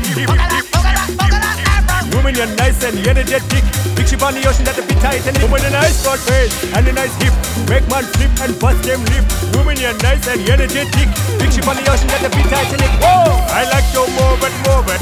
Woman, you're nice and energetic. Big ship on the ocean that the bit tight and woman, a nice broad face and a nice hip. Make man flip and bust them lip. Woman, you're nice and energetic. Big ship on the ocean that the bit tight and it. Whoa! I like to move it,